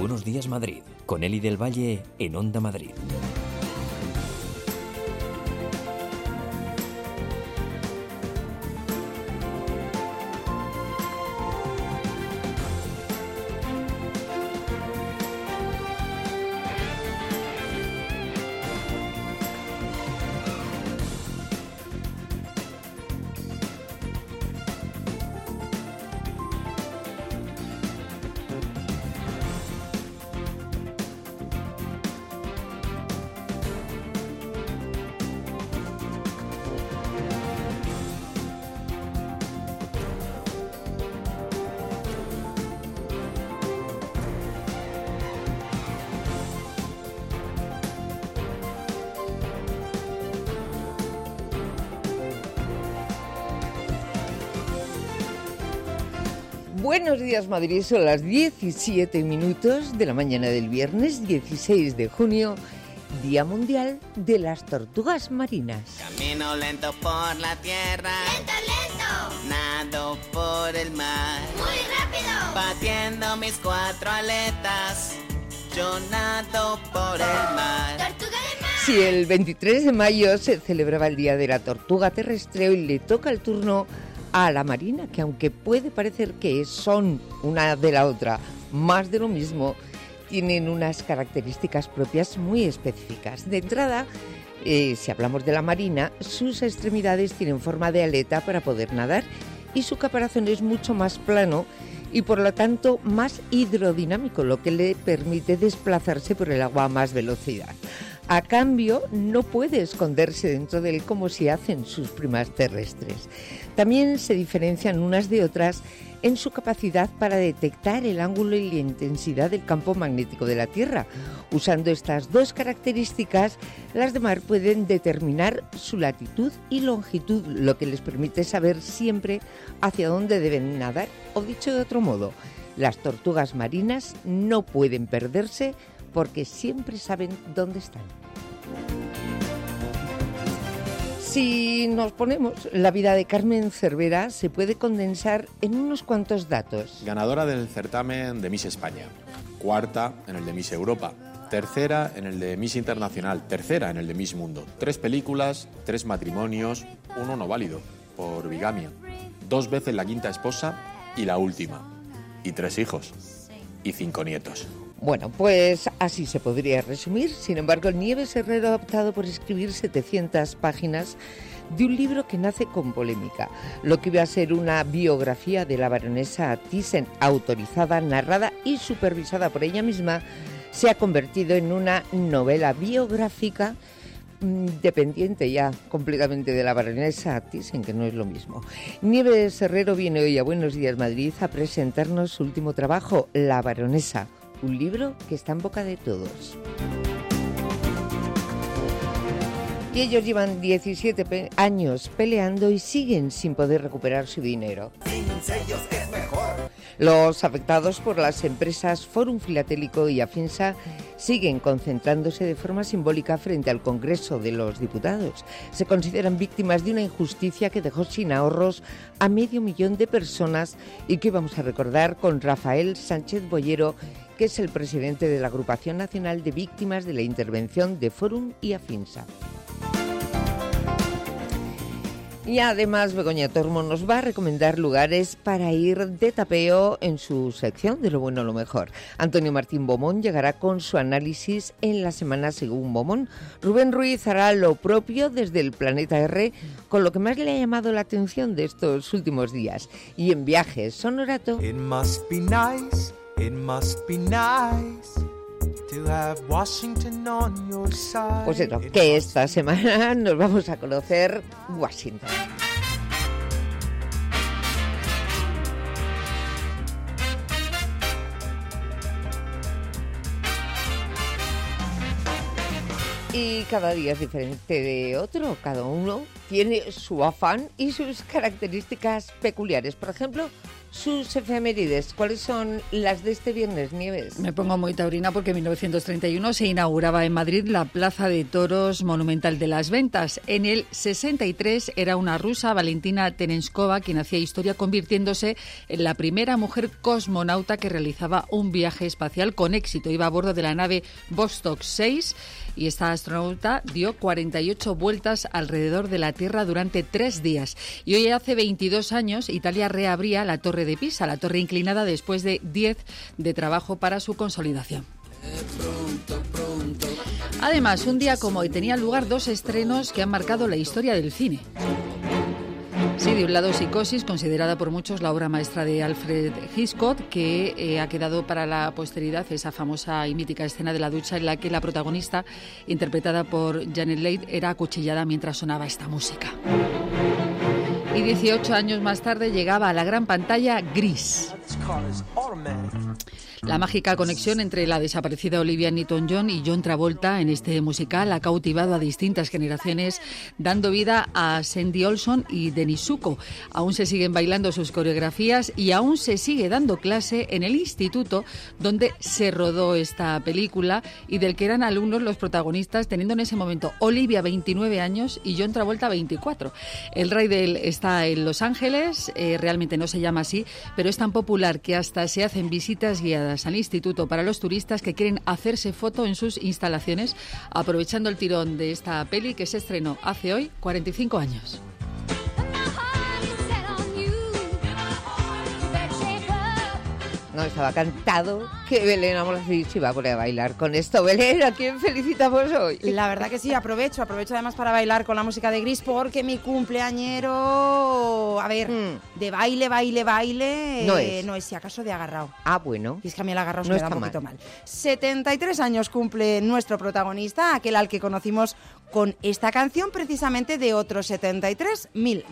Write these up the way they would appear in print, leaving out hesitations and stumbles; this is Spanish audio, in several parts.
Buenos Días Madrid, con Eli del Valle en Onda Madrid. Buenos días Madrid, son las 17 minutos de la mañana del viernes 16 de junio, Día Mundial de las Tortugas Marinas. Camino lento por la tierra, lento, lento. Nado por el mar, muy rápido. Batiendo mis 4 aletas, yo nado por el mar. Tortuga de mar. Sí, el 23 de mayo se celebraba el Día de la Tortuga Terrestre y le toca el turno a la marina, que aunque puede parecer que son una de la otra más de lo mismo, tienen unas características propias muy específicas. De entrada, si hablamos de la marina, sus extremidades tienen forma de aleta para poder nadar y su caparazón es mucho más plano y por lo tanto más hidrodinámico, lo que le permite desplazarse por el agua a más velocidad. A cambio, no puede esconderse dentro de él como si hacen sus primas terrestres. También se diferencian unas de otras en su capacidad para detectar el ángulo y la intensidad del campo magnético de la Tierra. Usando estas dos características, las de mar pueden determinar su latitud y longitud, lo que les permite saber siempre hacia dónde deben nadar. O dicho de otro modo, las tortugas marinas no pueden perderse porque siempre saben dónde están. Si nos ponemos la vida de Carmen Cervera, se puede condensar en unos cuantos datos. Ganadora del certamen de Miss España, cuarta en el de Miss Europa, tercera en el de Miss Internacional, tercera en el de Miss Mundo, 3 películas, 3 matrimonios, 1 no válido por bigamia, 2 veces la quinta esposa y la última, y 3 hijos y 5 nietos. Bueno, pues así se podría resumir. Sin embargo, Nieves Herrero ha optado por escribir 700 páginas de un libro que nace con polémica. Lo que iba a ser una biografía de la baronesa Thyssen, autorizada, narrada y supervisada por ella misma, se ha convertido en una novela biográfica dependiente ya completamente de la baronesa Thyssen, que no es lo mismo. Nieves Herrero viene hoy a Buenos Días Madrid a presentarnos su último trabajo, La baronesa, un libro que está en boca de todos. Y ellos llevan 17 años peleando y siguen sin poder recuperar su dinero. Los afectados por las empresas Forum Filatélico y Afinsa siguen concentrándose de forma simbólica frente al Congreso de los Diputados. Se consideran víctimas de una injusticia que dejó sin ahorros a 500.000 de personas y que vamos a recordar con Rafael Sánchez Boyero, que es el presidente de la Agrupación Nacional de Víctimas de la Intervención de Forum y Afinsa. Y además Begoña Tormo nos va a recomendar lugares para ir de tapeo en su sección de Lo Bueno, Lo Mejor. Antonio Martín Bomón llegará con su análisis en la semana según Bomón. Rubén Ruiz hará lo propio desde el Planeta R con lo que más le ha llamado la atención de estos últimos días. Y en Viajes Sonorato... It must be nice to have Washington on your side. Pues eso, que esta semana nos vamos a conocer Washington. Y cada día es diferente de otro, cada uno tiene su afán y sus características peculiares. Por ejemplo, sus efemérides. ¿Cuáles son las de este viernes, Nieves? Me pongo muy taurina porque en 1931 se inauguraba en Madrid la Plaza de Toros Monumental de las Ventas. En el 63 era una rusa, Valentina Terenskova, quien hacía historia convirtiéndose en la primera mujer cosmonauta que realizaba un viaje espacial con éxito. Iba a bordo de la nave Vostok 6 y esta astronauta dio 48 vueltas alrededor de la Tierra durante 3 días. Y hoy, hace 22 años, Italia reabría la Torre de Pisa, la torre inclinada, después de 10 de trabajo para su consolidación. Además, un día como hoy tenían lugar 2 estrenos que han marcado la historia del cine. Sí, de un lado Psicosis, considerada por muchos la obra maestra de Alfred Hitchcock, que ha quedado para la posteridad esa famosa y mítica escena de la ducha en la que la protagonista, interpretada por Janet Leigh, era acuchillada mientras sonaba esta música. Y 18 años más tarde llegaba a la gran pantalla Gris. La mágica conexión entre la desaparecida Olivia Newton-John y John Travolta en este musical ha cautivado a distintas generaciones, dando vida a Sandy Olson y Denis Zuko. Aún se siguen bailando sus coreografías y aún se sigue dando clase en el instituto donde se rodó esta película y del que eran alumnos los protagonistas, teniendo en ese momento Olivia 29 años y John Travolta 24. El Rydell está en Los Ángeles, realmente no se llama así, pero es tan popular que hasta se hacen visitas guiadas al instituto para los turistas que quieren hacerse foto en sus instalaciones, aprovechando el tirón de esta peli que se estrenó hace hoy 45 años. No, estaba cantado que Belén Amorcich iba a poner a bailar con esto. Belén, ¿a quién felicitamos hoy? La verdad que sí, aprovecho además para bailar con la música de Gris porque mi cumpleañero, a ver, de baile, no es si acaso de agarrado. Ah, bueno. Y es que a mí el agarrado se No me da está un poquito mal. 73 años cumple nuestro protagonista, aquel al que conocimos con esta canción precisamente de otro 73,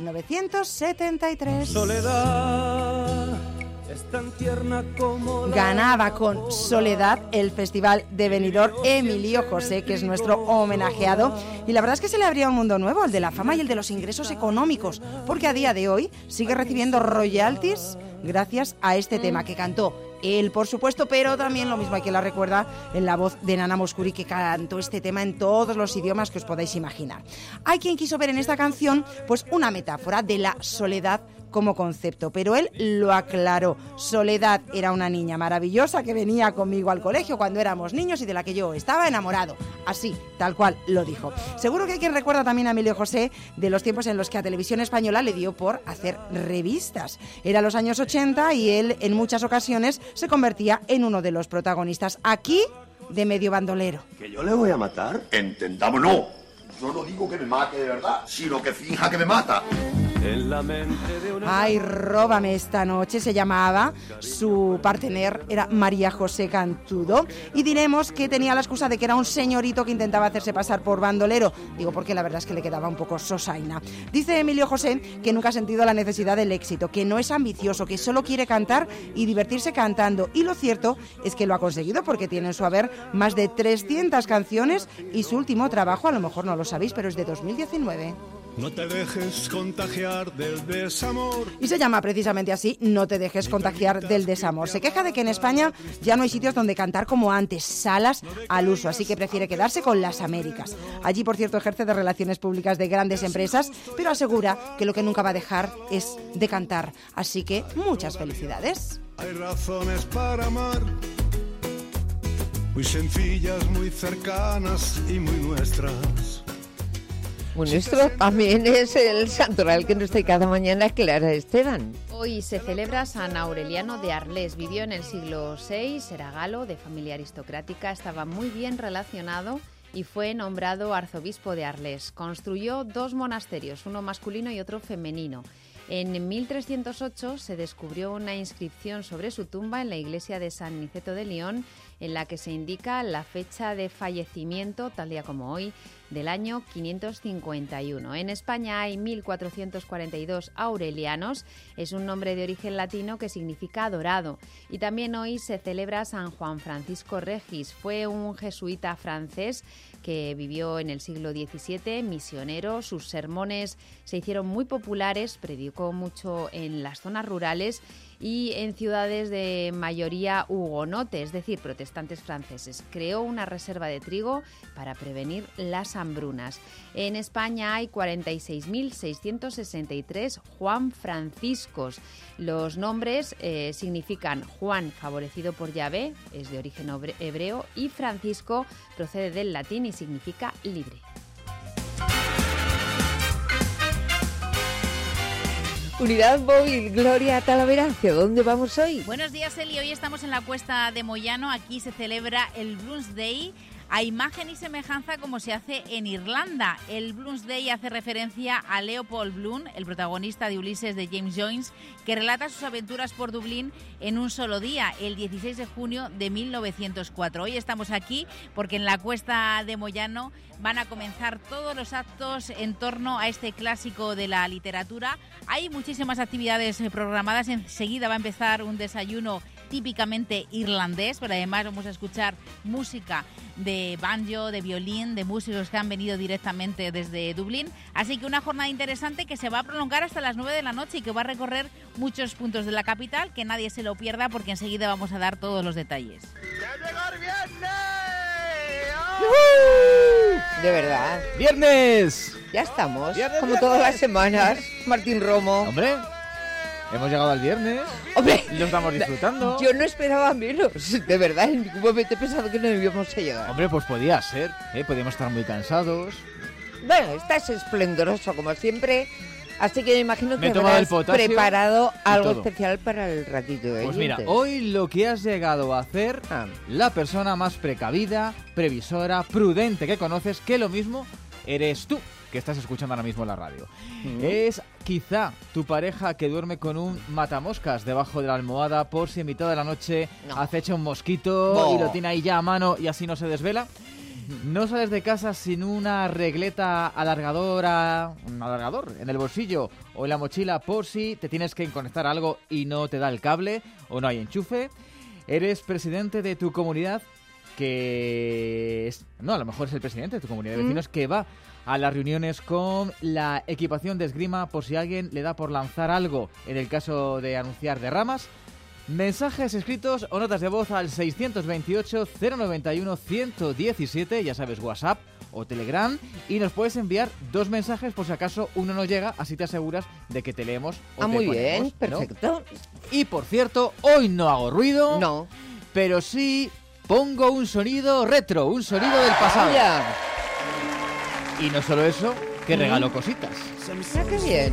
1973. Soledad es tan tierna como la... Ganaba con Soledad el Festival de Benidorm Emilio José, que es nuestro homenajeado, y la verdad es que se le abría un mundo nuevo, el de la fama y el de los ingresos económicos, porque a día de hoy sigue recibiendo royalties gracias a este tema que cantó él, por supuesto, pero también lo mismo hay que la recuerda en la voz de Nana Mouskouri, que cantó este tema en todos los idiomas que os podáis imaginar. Hay quien quiso ver en esta canción pues una metáfora de la soledad como concepto, pero él lo aclaró. Soledad era una niña maravillosa que venía conmigo al colegio cuando éramos niños y de la que yo estaba enamorado. Así, tal cual lo dijo. Seguro que hay quien recuerda también a Emilio José de los tiempos en los que a Televisión Española le dio por hacer revistas. Era los años 80 y él en muchas ocasiones se convertía en uno de los protagonistas aquí de medio bandolero. ¿Que yo le voy a matar? Entendámonos. Yo no digo que me mate de verdad, sino que finja que me mata. En la mente de una... Ay, róbame esta noche, se llamaba. Su partener era María José Cantudo. Y diremos que tenía la excusa de que era un señorito que intentaba hacerse pasar por bandolero. Digo porque la verdad es que le quedaba un poco sosaina. Dice Emilio José que nunca ha sentido la necesidad del éxito, que no es ambicioso, que solo quiere cantar y divertirse cantando. Y lo cierto es que lo ha conseguido porque tiene en su haber más de 300 canciones y su último trabajo, a lo mejor no lo sabéis, pero es de 2019. No te dejes contagiar del desamor. Y se llama precisamente así, No te dejes contagiar del desamor. Se queja de que en España ya no hay sitios donde cantar como antes, salas al uso, así que prefiere quedarse con las Américas. Allí, por cierto, ejerce de relaciones públicas de grandes empresas, pero asegura que lo que nunca va a dejar es de cantar. Así que muchas felicidades. Hay razones para amar, muy sencillas, muy cercanas y muy nuestras. Bueno, nuestro también es el santoral que nos trae cada mañana Clara Esteban. Hoy se celebra San Aureliano de Arles. Vivió en el siglo VI, era galo, de familia aristocrática, estaba muy bien relacionado y fue nombrado arzobispo de Arles. Construyó 2 monasterios, uno masculino y otro femenino. En 1308 se descubrió una inscripción sobre su tumba en la iglesia de San Niceto de León, en la que se indica la fecha de fallecimiento, tal día como hoy, del año 551. En España hay 1442 aurelianos, es un nombre de origen latino que significa adorado. Y también hoy se celebra San Juan Francisco Regis, fue un jesuita francés que vivió en el siglo XVII, misionero, sus sermones se hicieron muy populares, predicó mucho en las zonas rurales y en ciudades de mayoría hugonote, es decir, protestantes franceses. Creó una reserva de trigo para prevenir las hambrunas. En España hay 46.663 Juan Franciscos. Los nombres significan Juan, favorecido por Yahvé, es de origen hebreo, y Francisco procede del latín y significa libre. Unidad móvil, Gloria Talavera, ¿hacia dónde vamos hoy? Buenos días, Eli. Hoy estamos en la Cuesta de Moyano. Aquí se celebra el Bloomsday, a imagen y semejanza como se hace en Irlanda. El Bloomsday hace referencia a Leopold Bloom, el protagonista de Ulises de James Joyce, que relata sus aventuras por Dublín en un solo día, el 16 de junio de 1904. Hoy estamos aquí porque en la Cuesta de Moyano van a comenzar todos los actos en torno a este clásico de la literatura. Hay muchísimas actividades programadas. Enseguida va a empezar un desayuno típicamente irlandés, pero además vamos a escuchar música de banjo, de violín, de músicos que han venido directamente desde Dublín. Así que una jornada interesante que se va a prolongar hasta las 9 de la noche y que va a recorrer muchos puntos de la capital, que nadie se lo pierda porque enseguida vamos a dar todos los detalles. ¡Ya llegó el viernes! De verdad. ¡Viernes! Ya estamos, ¡Viernes, como viernes! todas las semanas. Martín Romo. Hombre, hemos llegado al viernes. Hombre, y lo estamos disfrutando. Yo no esperaba menos. De verdad, en ningún momento he pensado que no debíamos llegar. Hombre, pues podía ser, podíamos estar muy cansados. Bueno, estás esplendoroso como siempre. Así que me imagino que habrás preparado algo especial para el ratito de Pues mira, oyentes. hoy lo que has llegado a hacer, la persona más precavida, previsora, prudente que conoces, que lo mismo eres tú, que estás escuchando ahora mismo en la radio. Es quizá tu pareja que duerme con un matamoscas debajo de la almohada por si en mitad de la noche acecha un mosquito y lo tiene ahí ya a mano y así no se desvela. No sales de casa sin una regleta alargadora, un alargador en el bolsillo o en la mochila por si te tienes que conectar a algo y no te da el cable o no hay enchufe. Eres presidente de tu comunidad que es... No, a lo mejor es el presidente de tu comunidad de vecinos que va a las reuniones con la equipación de esgrima por si alguien le da por lanzar algo en el caso de anunciar derramas. Mensajes escritos o notas de voz al 628-091-117, ya sabes, WhatsApp o Telegram, y nos puedes enviar 2 mensajes por si acaso uno no llega, así te aseguras de que te leemos o te muy ponemos, bien, perfecto. ¿no? Y por cierto, hoy no hago ruido, no, pero sí pongo un sonido retro, un sonido del pasado. Y no solo eso, que regalo cositas. Mira qué bien.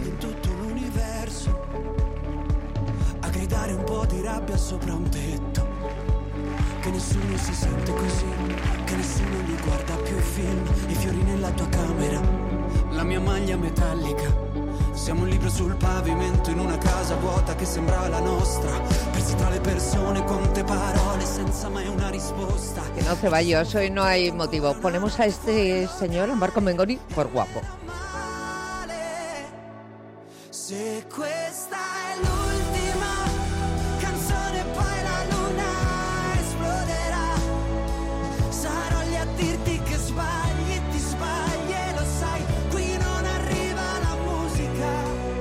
Gridare un po' di rabbia sopra un tetto, che nessuno si sente così, che nessuno li guarda più i film, i fiori nella tua camera, la mia maglia metallica, siamo un libro sul pavimento in una casa vuota che sembrava la nostra, persi tra le persone, quante parole senza mai una risposta. Que no, Ceballos, hoy no hay motivo. Ponemos a este señor, a Marco Mengoni, por guapo. Se questa è l'ultima canzone poi la luna esploderà, sarò lì a dirti che sbagli, ti sbagli e lo sai, qui non arriva la musica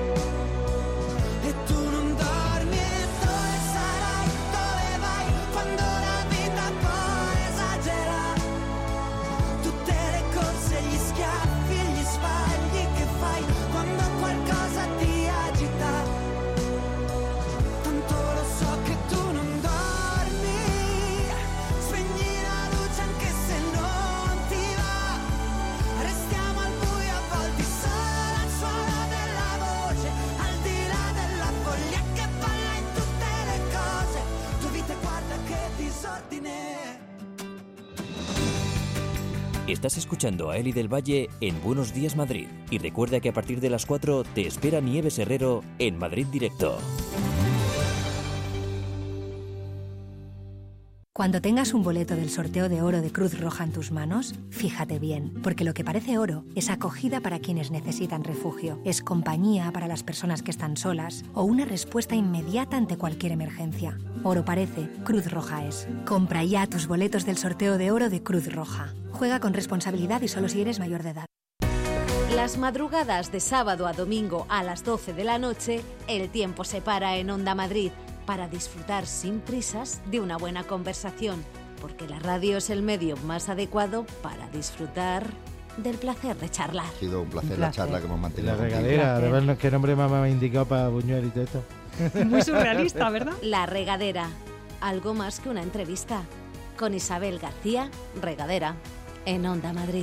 e tu non dormi e dove sarai, dove vai, quando la vita poi esagera, tutte le corse, gli schiaffi e gli sbagli che fai quando qualcosa ti Estás escuchando a Eli del Valle en Buenos Días Madrid. Y recuerda que a partir de las 4 te espera Nieves Herrero en Madrid Directo. Cuando tengas un boleto del sorteo de oro de Cruz Roja en tus manos, fíjate bien, porque lo que parece oro es acogida para quienes necesitan refugio, es compañía para las personas que están solas o una respuesta inmediata ante cualquier emergencia. Oro parece, Cruz Roja es. Compra ya tus boletos del sorteo de oro de Cruz Roja. Juega con responsabilidad y solo si eres mayor de edad. Las madrugadas de sábado a domingo a las 12 de la noche, el tiempo se para en Onda Madrid. para disfrutar sin prisas de una buena conversación, porque la radio es el medio más adecuado para disfrutar del placer de charlar. Ha sido un placer la charla que hemos mantenido. La regadera, además, ¿qué nombre me ha indicado para Buñuel y todo esto? Muy surrealista, ¿verdad? La Regadera, algo más que una entrevista. Con Isabel García, Regadera, en Onda Madrid.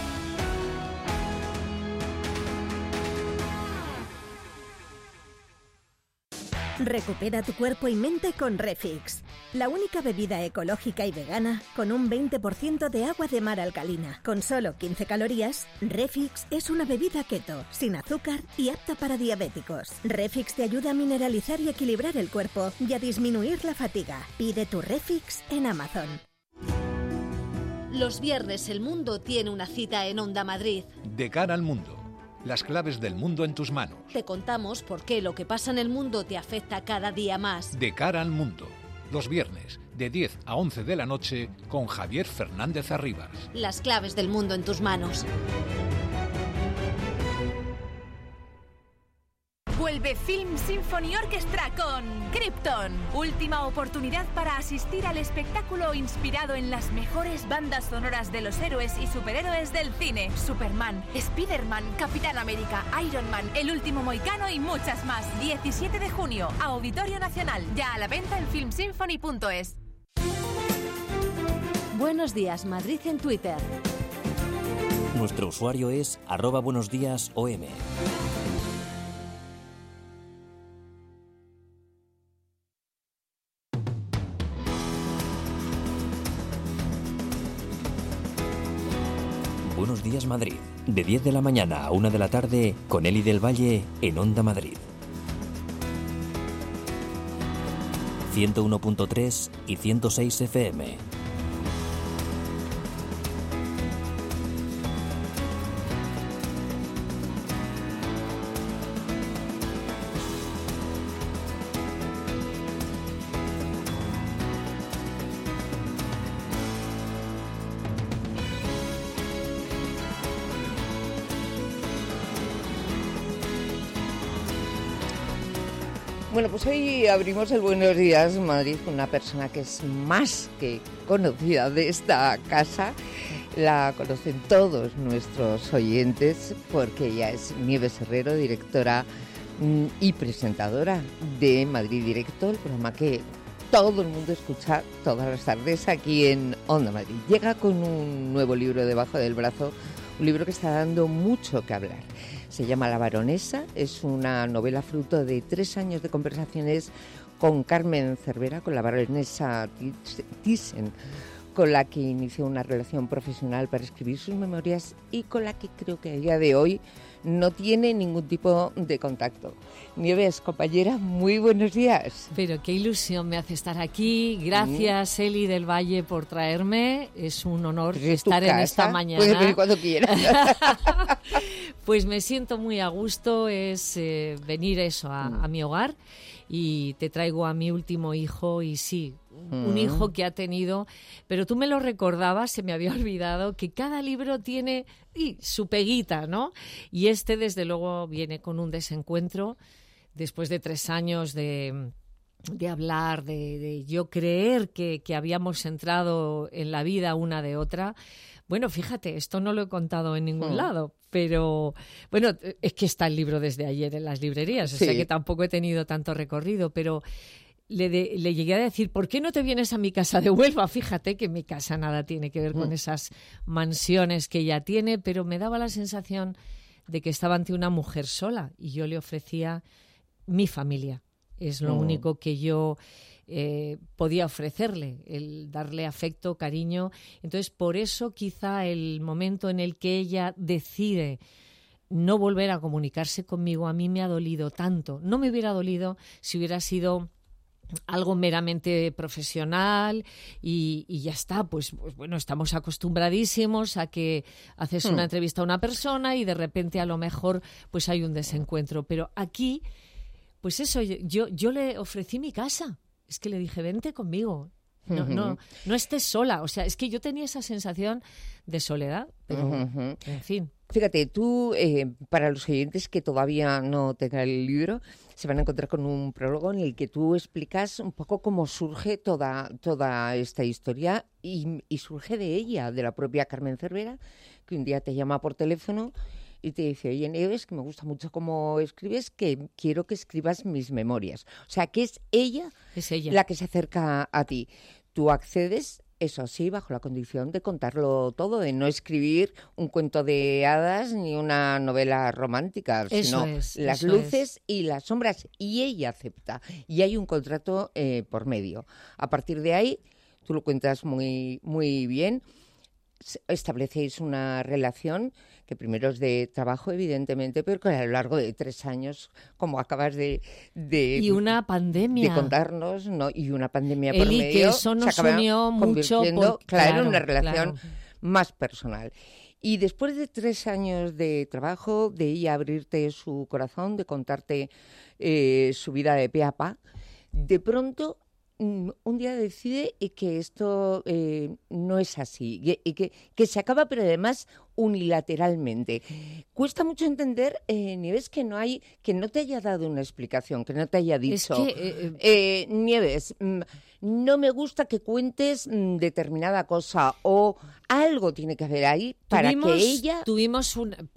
Recupera tu cuerpo y mente con Refix, la única bebida ecológica y vegana con un 20% de agua de mar alcalina. Con solo 15 calorías, Refix es una bebida keto, sin azúcar y apta para diabéticos. Refix te ayuda a mineralizar y equilibrar el cuerpo y a disminuir la fatiga. Pide tu Refix en Amazon. Los viernes el mundo tiene una cita en Onda Madrid. De cara al mundo. Las claves del mundo en tus manos. Te contamos por qué lo que pasa en el mundo te afecta cada día más. De cara al mundo. Los viernes, de 10 a 11 de la noche, con Javier Fernández Arribas. Las claves del mundo en tus manos. Vuelve Film Symphony Orchestra con Krypton. Última oportunidad para asistir al espectáculo inspirado en las mejores bandas sonoras de los héroes y superhéroes del cine. Superman, Spider-Man, Capitán América, Iron Man, El Último Mohicano y muchas más. 17 de junio, Auditorio Nacional. Ya a la venta en filmsymphony.es. Buenos días, Madrid en Twitter. Nuestro usuario es @buenosdiasom. Buenos días Madrid, de 10 de la mañana a 1 de la tarde, con Eli del Valle en Onda Madrid. 101.3 y 106 FM. Bueno, pues hoy abrimos el Buenos Días Madrid con una persona que es más que conocida de esta casa. La conocen todos nuestros oyentes porque ella es Nieves Herrero, directora y presentadora de Madrid Directo, el programa que todo el mundo escucha todas las tardes aquí en Onda Madrid. Llega con un nuevo libro debajo del brazo, un libro que está dando mucho que hablar. Se llama La Baronesa, es una novela fruto de 3 años de conversaciones con Carmen Cervera, con la baronesa Thyssen, con la que inició una relación profesional para escribir sus memorias y con la que creo que a día de hoy no tiene ningún tipo de contacto. Nieves, compañera, muy buenos días. Pero qué ilusión me hace estar aquí. Gracias, Eli del Valle, por traerme. Es un honor estar en esta mañana. Puedes venir cuando quieras. Pues me siento muy a gusto, es venir a mi hogar, y te traigo a mi último hijo, y sí, un hijo que ha tenido, pero tú me lo recordabas, se me había olvidado, que cada libro tiene su peguita, ¿no? Y este, desde luego, viene con un desencuentro, después de 3 años de hablar, de yo creer que habíamos entrado en la vida una de otra. Bueno, fíjate, esto no lo he contado en ningún lado, pero bueno, es que está el libro desde ayer en las librerías, o sea que tampoco he tenido tanto recorrido, pero le llegué a decir, ¿por qué no te vienes a mi casa de Huelva? Fíjate que mi casa nada tiene que ver con esas mansiones que ella tiene, pero me daba la sensación de que estaba ante una mujer sola y yo le ofrecía mi familia. Es lo único que yo podía ofrecerle, el darle afecto, cariño. Entonces, por eso quizá el momento en el que ella decide no volver a comunicarse conmigo, a mí me ha dolido tanto. No me hubiera dolido si hubiera sido algo meramente profesional y ya está, pues bueno, estamos acostumbradísimos a que haces una entrevista a una persona y de repente a lo mejor pues hay un desencuentro, pero aquí pues eso, yo le ofrecí mi casa, es que le dije, vente conmigo, no estés sola, o sea, es que yo tenía esa sensación de soledad, pero en fin. Fíjate, tú, para los oyentes que todavía no tengan el libro, se van a encontrar con un prólogo en el que tú explicas un poco cómo surge toda esta historia y surge de ella, de la propia Carmen Cervera, que un día te llama por teléfono y te dice: oye, Nieves, que me gusta mucho cómo escribes, que quiero que escribas mis memorias. O sea, que es ella la que se acerca a ti. Tú accedes, eso sí, bajo la condición de contarlo todo, de no escribir un cuento de hadas ni una novela romántica, sino las luces y las sombras. Y ella acepta. Y hay un contrato por medio. A partir de ahí, tú lo cuentas muy, muy bien, establecéis una relación que primero es de trabajo, evidentemente, pero que a lo largo de 3 años, como acabas de y una pandemia. De contarnos, ¿no? Y una pandemia por Eli, medio. que eso nos unió mucho. Claro, una relación más personal. Y después de 3 años de trabajo, de ella abrirte su corazón, de contarte su vida de pe a pa, de pronto un día decide que esto no es así, y que se acaba, pero además unilateralmente. Cuesta mucho entender, Nieves, que no te haya dado una explicación, que no te haya dicho, Nieves, no me gusta que cuentes determinada cosa, o algo tiene que haber ahí para que ella... Tuvimos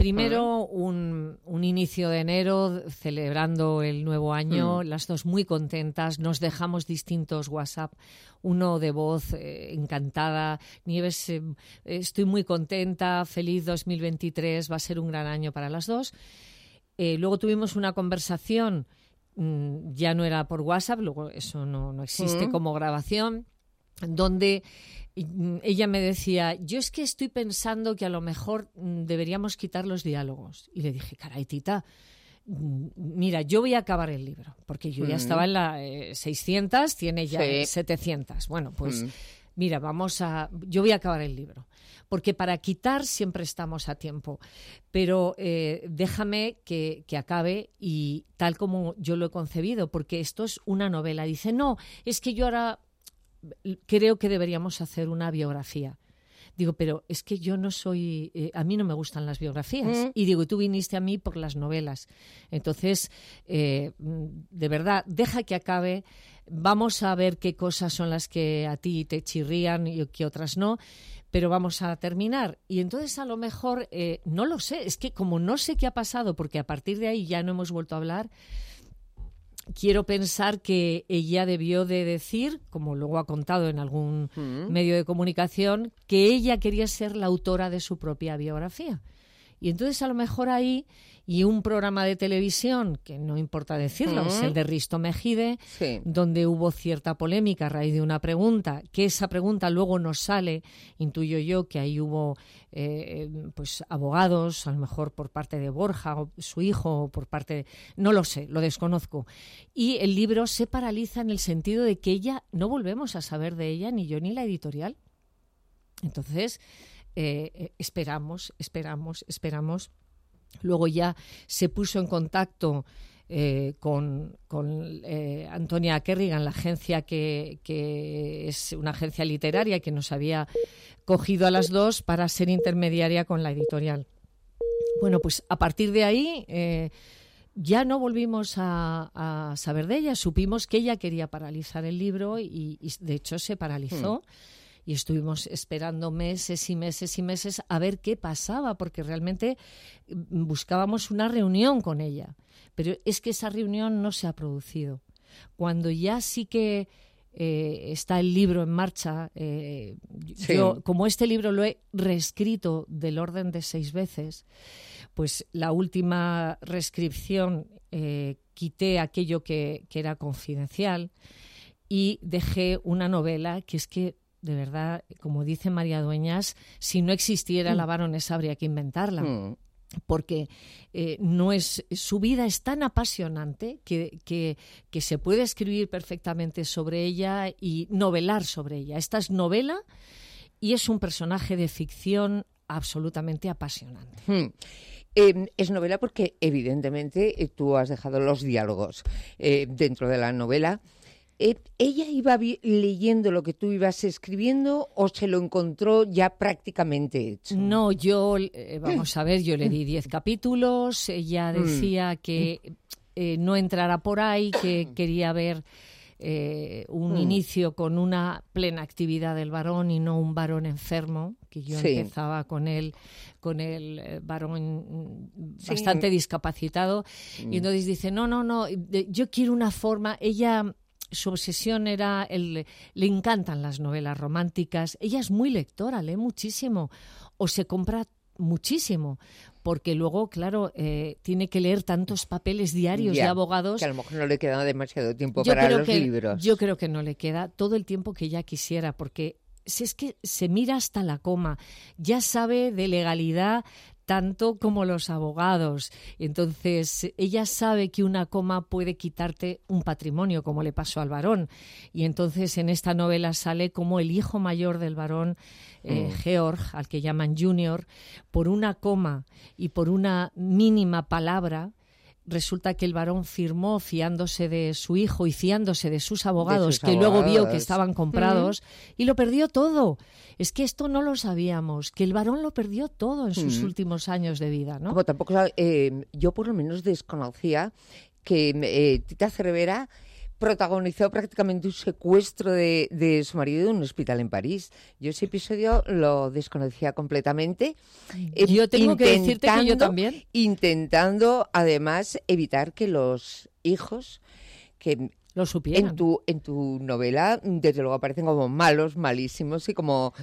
un inicio de enero celebrando el nuevo año, las dos muy contentas, nos dejamos distintos WhatsApp, uno de voz encantada: Nieves, estoy muy contenta, feliz 2023, va a ser un gran año para las dos. Luego tuvimos una conversación, ya no era por WhatsApp, luego eso no existe como grabación, donde ella me decía: yo es que estoy pensando que a lo mejor deberíamos quitar los diálogos. Y le dije: caray, tita, mira, yo voy a acabar el libro, porque yo ya estaba en la 600, tiene ya 700. Bueno, pues mira, yo voy a acabar el libro, porque para quitar siempre estamos a tiempo, pero déjame que acabe y tal como yo lo he concebido, porque esto es una novela. Dice: no, es que yo ahora creo que deberíamos hacer una biografía. Digo: pero es que yo no soy... a mí no me gustan las biografías. Y digo: tú viniste a mí por las novelas. Entonces, de verdad, deja que acabe. Vamos a ver qué cosas son las que a ti te chirrían y qué otras no, pero vamos a terminar. Y entonces, a lo mejor, no lo sé. Es que como no sé qué ha pasado, porque a partir de ahí ya no hemos vuelto a hablar... Quiero pensar que ella debió de decir, como luego ha contado en algún medio de comunicación, que ella quería ser la autora de su propia biografía. Y entonces a lo mejor ahí, y un programa de televisión, que no importa decirlo, es el de Risto Mejide, donde hubo cierta polémica a raíz de una pregunta, que esa pregunta luego nos sale, intuyo yo que ahí hubo pues abogados, a lo mejor por parte de Borja o su hijo, o por parte de... no lo sé, lo desconozco. Y el libro se paraliza en el sentido de que ella, no volvemos a saber de ella, ni yo ni la editorial. Entonces... esperamos. Luego ya se puso en contacto con Antonia Kerrigan, la agencia que es una agencia literaria que nos había cogido a las dos para ser intermediaria con la editorial. Bueno, pues a partir de ahí ya no volvimos a saber de ella. Supimos que ella quería paralizar el libro y de hecho se paralizó. Y estuvimos esperando meses y meses y meses a ver qué pasaba, porque realmente buscábamos una reunión con ella. Pero es que esa reunión no se ha producido. Cuando ya sí que está el libro en marcha, yo, como este libro lo he reescrito del orden de 6 veces, pues la última reescripción quité aquello que era confidencial y dejé una novela que es que, de verdad, como dice María Dueñas, si no existiera la baronesa habría que inventarla. Porque su vida es tan apasionante que se puede escribir perfectamente sobre ella y novelar sobre ella. Esta es novela y es un personaje de ficción absolutamente apasionante. Es novela porque, evidentemente, tú has dejado los diálogos dentro de la novela. ¿ella iba leyendo lo que tú ibas escribiendo o se lo encontró ya prácticamente hecho? No, yo, vamos a ver, yo le di 10 capítulos, ella decía que no entrara por ahí, que quería ver un inicio con una plena actividad del varón y no un varón enfermo, que yo empezaba con el varón bastante discapacitado. Y entonces dice, no, yo quiero una forma. Ella, su obsesión era, le encantan las novelas románticas. Ella es muy lectora, lee muchísimo o se compra muchísimo, porque luego, claro, tiene que leer tantos papeles diarios de abogados. Que a lo mejor no le queda demasiado tiempo para los libros. Yo creo que no le queda todo el tiempo que ella quisiera, porque si es que se mira hasta la coma, ya sabe de legalidad tanto como los abogados. Entonces, ella sabe que una coma puede quitarte un patrimonio, como le pasó al varón. Y entonces, en esta novela sale como el hijo mayor del varón, Georg, al que llaman Junior, por una coma y por una mínima palabra, resulta que el varón firmó fiándose de su hijo y fiándose de sus abogados, luego vio que estaban comprados y lo perdió todo. Es que esto no lo sabíamos, que el varón lo perdió todo en sus últimos años de vida, ¿no? Como tampoco, yo por lo menos desconocía que Tita Cervera protagonizó prácticamente un secuestro de su marido en un hospital en París. Yo ese episodio lo desconocía completamente. Yo tengo que decirte que yo también. Intentando, además, evitar que los hijos que lo supieran. En tu novela, desde luego, aparecen como malos, malísimos y como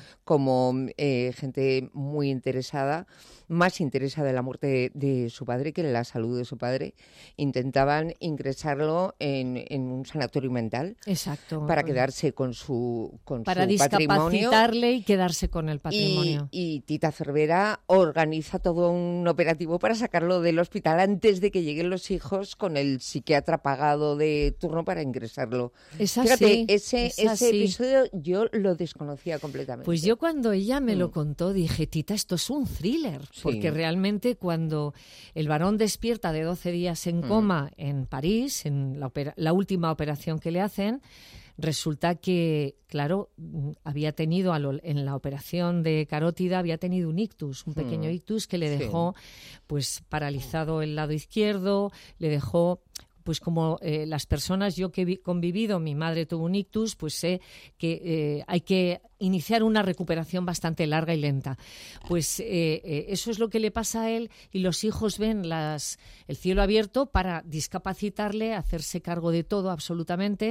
gente muy interesada, más interesada en la muerte de su padre que en la salud de su padre. Intentaban ingresarlo en un sanatorio mental. Exacto. Para quedarse con su patrimonio. Para discapacitarle y quedarse con el patrimonio. Y Tita Cervera organiza todo un operativo para sacarlo del hospital antes de que lleguen los hijos, con el psiquiatra pagado de turno para ingresarlo. Es así. Fíjate, ese episodio yo lo desconocía completamente. Pues yo cuando ella me lo contó dije, Tita, esto es un thriller. Porque realmente cuando el varón despierta de 12 días en coma en París, en la última operación que le hacen, resulta que, claro, había tenido en la operación de carótida, había tenido un ictus, un pequeño ictus que le dejó pues paralizado el lado izquierdo, le dejó... Pues como las personas, yo que he convivido, mi madre tuvo un ictus, pues sé que hay que iniciar una recuperación bastante larga y lenta. Pues eso es lo que le pasa a él y los hijos ven el cielo abierto para discapacitarle, hacerse cargo de todo absolutamente.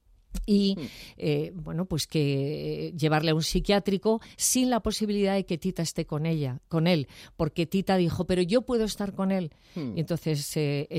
Y bueno, pues que llevarle a un psiquiátrico sin la posibilidad de que Tita esté con él, porque Tita dijo, pero yo puedo estar con él. Y entonces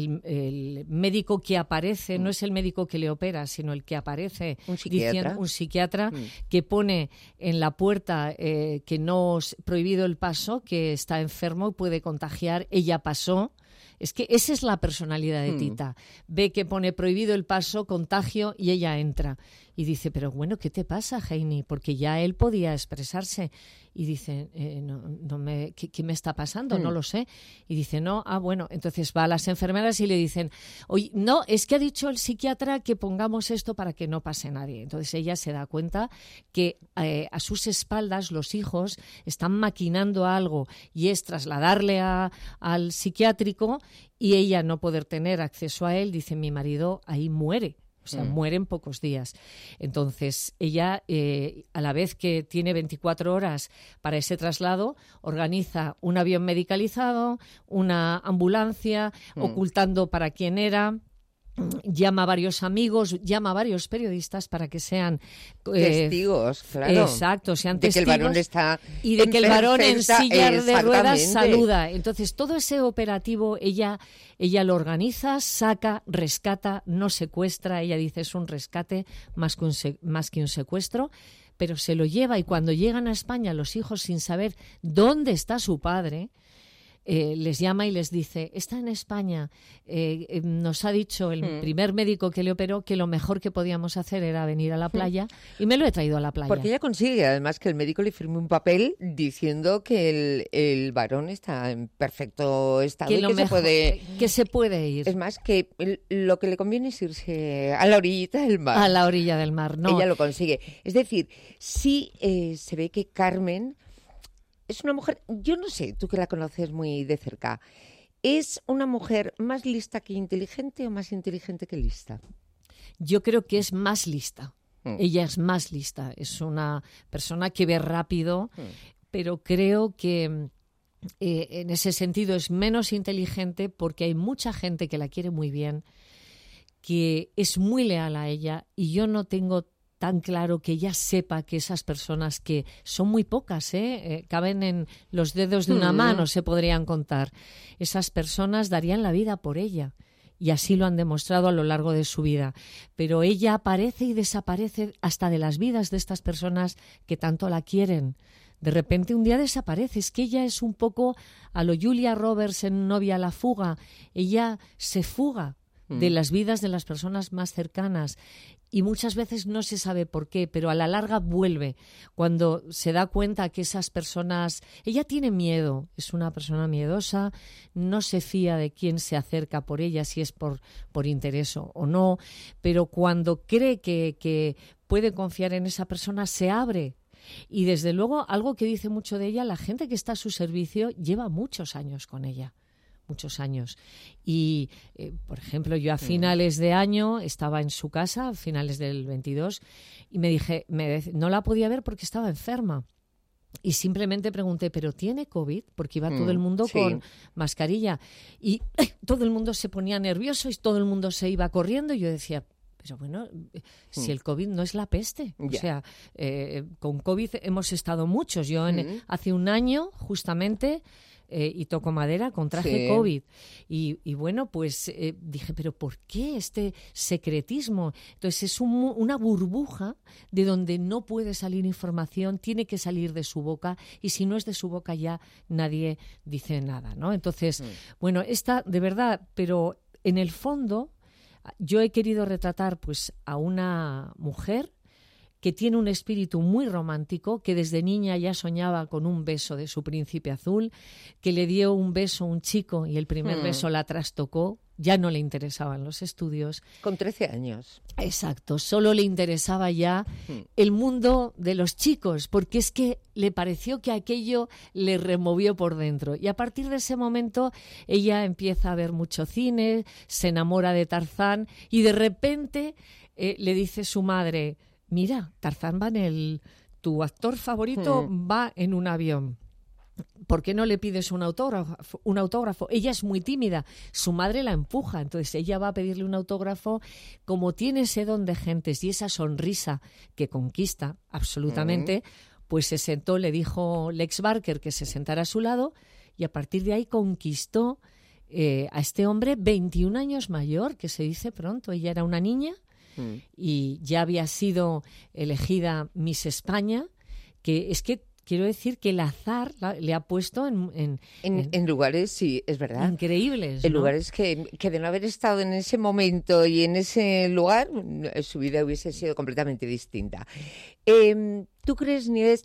el médico que aparece no es el médico que le opera, sino el que aparece, un psiquiatra que pone en la puerta que no es prohibido el paso, que está enfermo y puede contagiar. Ella pasó. Es que esa es la personalidad de Tita. Ve que pone prohibido el paso, contagio, y ella entra. Y dice, pero bueno, ¿qué te pasa, Heini? Porque ya él podía expresarse. Y dice, ¿qué me está pasando? No lo sé. Y dice, bueno. Entonces va a las enfermeras y le dicen, oye, no, es que ha dicho el psiquiatra que pongamos esto para que no pase nadie. Entonces ella se da cuenta que a sus espaldas los hijos están maquinando algo y es trasladarle al psiquiátrico y ella no poder tener acceso a él. Dice, mi marido ahí muere. O sea, muere en pocos días. Entonces, ella, a la vez que tiene 24 horas para ese traslado, organiza un avión medicalizado, una ambulancia, ocultando para quién era. Llama a varios amigos, llama a varios periodistas para que sean testigos, claro. Exacto, sean de testigos. Que el varón está y de que el varón en silla de ruedas saluda. Entonces, todo ese operativo ella lo organiza, saca, rescata, no secuestra. Ella dice es un rescate más que un secuestro, pero se lo lleva y cuando llegan a España los hijos sin saber dónde está su padre, les llama y les dice, está en España, nos ha dicho el primer médico que le operó que lo mejor que podíamos hacer era venir a la playa y me lo he traído a la playa. Porque ella consigue además que el médico le firme un papel diciendo que el varón está en perfecto estado que y que se puede ir. Es más, que lo que le conviene es irse a la orillita del mar. A la orilla del mar, no. Ella lo consigue. Es decir, sí se ve que Carmen es una mujer, yo no sé, tú que la conoces muy de cerca, ¿es una mujer más lista que inteligente o más inteligente que lista? Yo creo que es más lista. Ella es más lista. Es una persona que ve rápido, pero creo que en ese sentido es menos inteligente porque hay mucha gente que la quiere muy bien, que es muy leal a ella y yo no tengo tan claro que ella sepa que esas personas, que son muy pocas, caben en los dedos de una mano, se podrían contar, esas personas darían la vida por ella y así lo han demostrado a lo largo de su vida, pero ella aparece y desaparece hasta de las vidas de estas personas que tanto la quieren. De repente un día desaparece. Es que ella es un poco a lo Julia Roberts en Novia a la fuga. Ella se fuga de las vidas de las personas más cercanas y muchas veces no se sabe por qué, pero a la larga vuelve cuando se da cuenta que esas personas... Ella tiene miedo, es una persona miedosa, no se fía de quién se acerca por ella, si es por interés o no, pero cuando cree que puede confiar en esa persona, se abre. Y desde luego, algo que dice mucho de ella, la gente que está a su servicio lleva muchos años con ella. Muchos años. Y, por ejemplo, yo a finales de año estaba en su casa, a finales del 22, y me dije, no la podía ver porque estaba enferma. Y simplemente pregunté, ¿pero tiene COVID? Porque iba todo el mundo con mascarilla. Y todo el mundo se ponía nervioso y todo el mundo se iba corriendo. Y yo decía, pero bueno, si el COVID no es la peste. O sea, con COVID hemos estado muchos. Yo hace un año, justamente... y toco madera, contraje COVID. Y bueno, pues dije, ¿pero por qué este secretismo? Entonces es una burbuja de donde no puede salir información, tiene que salir de su boca, y si no es de su boca ya nadie dice nada, ¿no? Entonces, bueno, esta, de verdad, pero en el fondo yo he querido retratar pues a una mujer que tiene un espíritu muy romántico, que desde niña ya soñaba con un beso de su príncipe azul, que le dio un beso a un chico y el primer beso la trastocó, ya no le interesaban los estudios. Con 13 años. Exacto, solo le interesaba ya el mundo de los chicos, porque es que le pareció que aquello le removió por dentro. Y a partir de ese momento ella empieza a ver mucho cine, se enamora de Tarzán y de repente le dice su madre... Mira, Tarzán va tu actor favorito va en un avión. ¿Por qué no le pides un autógrafo? Ella es muy tímida, su madre la empuja, entonces ella va a pedirle un autógrafo. Como tiene ese don de gentes y esa sonrisa que conquista absolutamente, pues se sentó, le dijo Lex Barker que se sentara a su lado y a partir de ahí conquistó a este hombre 21 años mayor, que se dice pronto. Ella era una niña y ya había sido elegida Miss España, que es que quiero decir que el azar le ha puesto en lugares, sí, es verdad, increíbles, en ¿no? lugares que de no haber estado en ese momento y en ese lugar, su vida hubiese sido completamente distinta. ¿Tú crees, Nieves?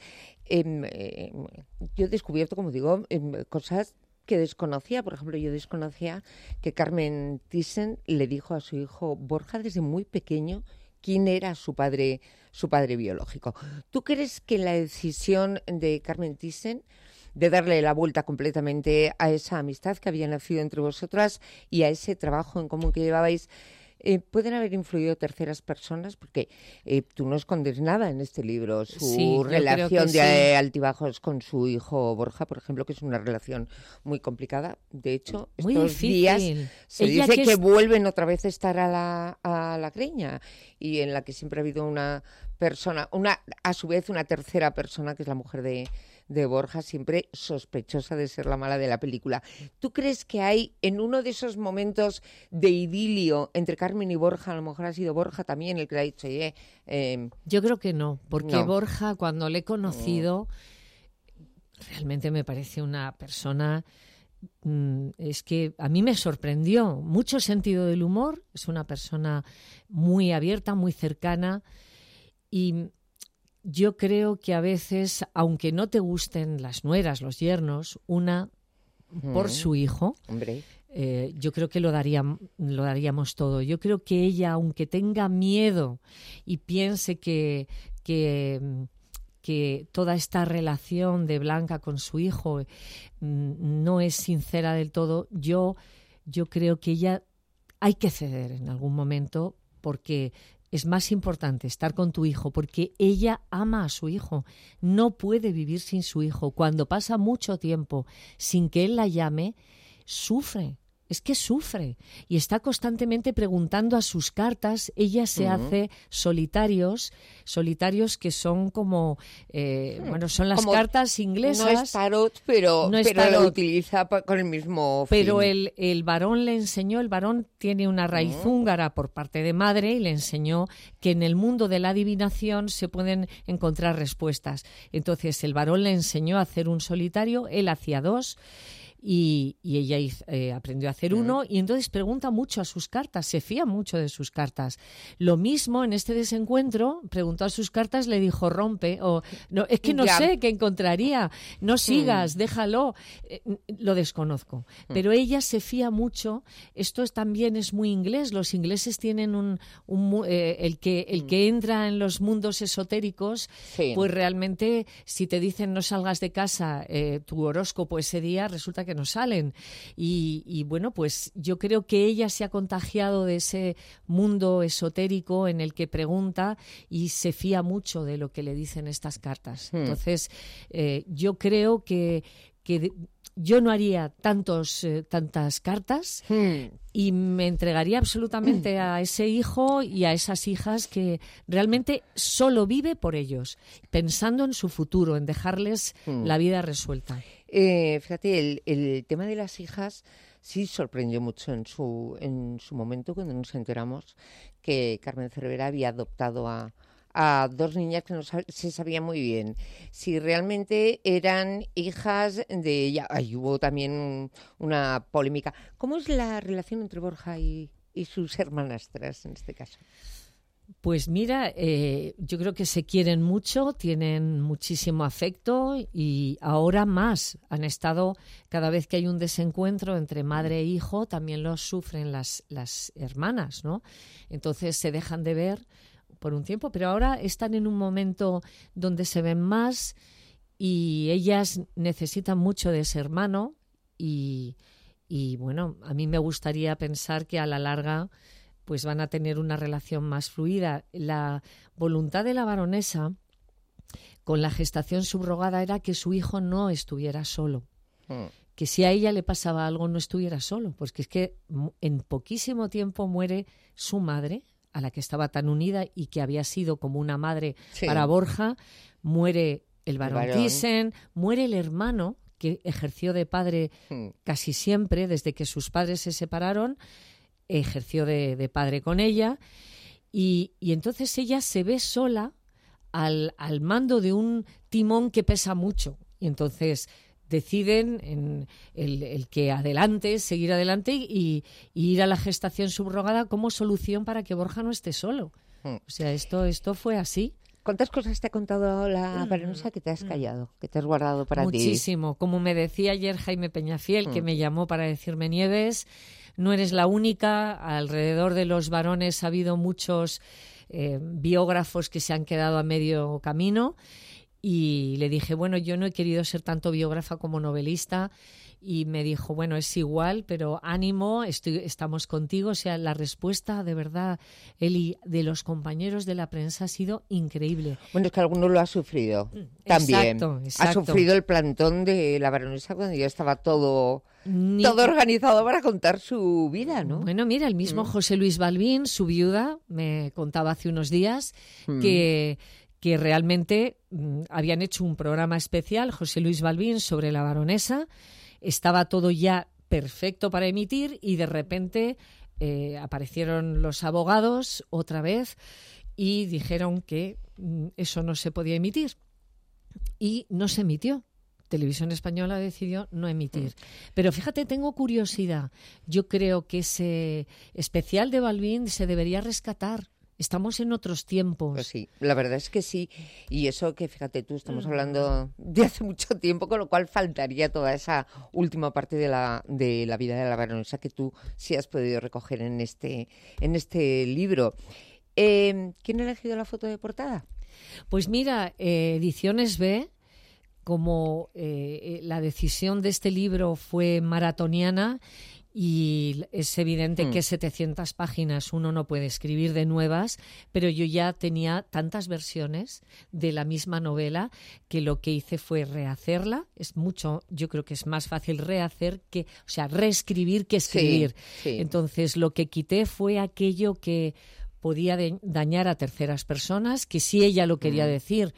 Yo he descubierto, como digo, cosas que desconocía. Por ejemplo, yo desconocía que Carmen Thyssen le dijo a su hijo Borja desde muy pequeño quién era su padre biológico. ¿Tú crees que la decisión de Carmen Thyssen de darle la vuelta completamente a esa amistad que había nacido entre vosotras y a ese trabajo en común que llevabais, pueden haber influido terceras personas? Porque tú no escondes nada en este libro. Su relación de altibajos con su hijo Borja, por ejemplo, que es una relación muy complicada. De hecho, muy estos difícil. días se dice que vuelven otra vez a estar a la greña, y en la que siempre ha habido una persona, a su vez una tercera persona, que es la mujer de Borja, siempre sospechosa de ser la mala de la película. ¿Tú crees que hay, en uno de esos momentos de idilio entre Carmen y Borja, a lo mejor ha sido Borja también el que le ha dicho, yo creo que no, porque no. Borja, cuando le he conocido, realmente me parece una persona es que a mí me sorprendió. Mucho sentido del humor, es una persona muy abierta, muy cercana, y yo creo que a veces, aunque no te gusten las nueras, los yernos, por su hijo, hombre, yo creo que lo daríamos todo. Yo creo que ella, aunque tenga miedo y piense que toda esta relación de Blanca con su hijo no es sincera del todo, yo creo que ella hay que ceder en algún momento, porque es más importante estar con tu hijo, porque ella ama a su hijo, no puede vivir sin su hijo. Cuando pasa mucho tiempo sin que él la llame, sufre. Es que sufre y está constantemente preguntando a sus cartas. Ella se hace solitarios que son como, son las como cartas inglesas. No es tarot, pero lo utiliza con el mismo fin. Pero el varón le enseñó, el varón tiene una raíz húngara por parte de madre y le enseñó que en el mundo de la adivinación se pueden encontrar respuestas. Entonces el varón le enseñó a hacer un solitario, él hacía 2. Y ella aprendió a hacer 1 y entonces pregunta mucho a sus cartas, se fía mucho de sus cartas. Lo mismo en este desencuentro, preguntó a sus cartas, le dijo rompe, o no, es que no sé qué encontraría, no sigas, déjalo, lo desconozco. Pero ella se fía mucho, esto también es muy inglés, los ingleses tienen el que entra en los mundos esotéricos, pues realmente si te dicen no salgas de casa, tu horóscopo ese día, resulta que no salen. Y bueno, pues yo creo que ella se ha contagiado de ese mundo esotérico en el que pregunta y se fía mucho de lo que le dicen estas cartas. Entonces, yo creo que yo no haría tantas cartas y me entregaría absolutamente a ese hijo y a esas hijas que realmente solo vive por ellos, pensando en su futuro, en dejarles la vida resuelta. Fíjate, el tema de las hijas sí sorprendió mucho en su momento cuando nos enteramos que Carmen Cervera había adoptado a 2 niñas que no se sabía muy bien si realmente eran hijas de ella. Ahí hubo también una polémica. ¿Cómo es la relación entre Borja y sus hermanastras en este caso? Pues mira, yo creo que se quieren mucho, tienen muchísimo afecto y ahora más. Han estado, cada vez que hay un desencuentro entre madre e hijo, también lo sufren las hermanas, ¿no? Entonces se dejan de ver por un tiempo, pero ahora están en un momento donde se ven más y ellas necesitan mucho de ese hermano y bueno, a mí me gustaría pensar que a la larga pues van a tener una relación más fluida. La voluntad de la baronesa con la gestación subrogada era que su hijo no estuviera solo, que si a ella le pasaba algo no estuviera solo, porque es que en poquísimo tiempo muere su madre, a la que estaba tan unida y que había sido como una madre para Borja, muere el barón Thyssen, muere el hermano que ejerció de padre casi siempre, desde que sus padres se separaron, ejerció de padre con ella y entonces ella se ve sola al mando de un timón que pesa mucho y entonces deciden en el que seguir adelante y ir a la gestación subrogada como solución para que Borja no esté solo. O sea, esto fue así. ¿Cuántas cosas te ha contado la baronesa que te has callado, que te has guardado para ti? Muchísimo. Como me decía ayer Jaime Peñafiel, que me llamó para decirme, Nieves, no eres la única, alrededor de los varones ha habido muchos biógrafos que se han quedado a medio camino y le dije, bueno, yo no he querido ser tanto biógrafa como novelista y me dijo, bueno, es igual, pero ánimo, estamos contigo. O sea, la respuesta de verdad, Eli, de los compañeros de la prensa ha sido increíble. Bueno, es que alguno lo ha sufrido también. Exacto. Ha sufrido el plantón de la baronesa cuando ya estaba todo organizado para contar su vida, ¿no? Bueno, mira, el mismo José Luis Balbín, su viuda, me contaba hace unos días que realmente habían hecho un programa especial, José Luis Balbín, sobre la baronesa. Estaba todo ya perfecto para emitir y de repente aparecieron los abogados otra vez y dijeron que eso no se podía emitir. Y no se emitió. Televisión Española decidió no emitir. Pero fíjate, tengo curiosidad. Yo creo que ese especial de Balbín se debería rescatar. Estamos en otros tiempos. Pues sí, la verdad es que sí. Y eso que, fíjate tú, estamos hablando de hace mucho tiempo, con lo cual faltaría toda esa última parte de la vida de la baronesa que tú sí has podido recoger en este libro. ¿Quién ha elegido la foto de portada? Pues mira, Ediciones B, como la decisión de este libro fue maratoniana, y es evidente que 700 páginas uno no puede escribir de nuevas, pero yo ya tenía tantas versiones de la misma novela que lo que hice fue rehacerla. Yo creo que es más fácil reescribir que escribir. Sí. Entonces lo que quité fue aquello que podía dañar a terceras personas, que si ella lo quería decir,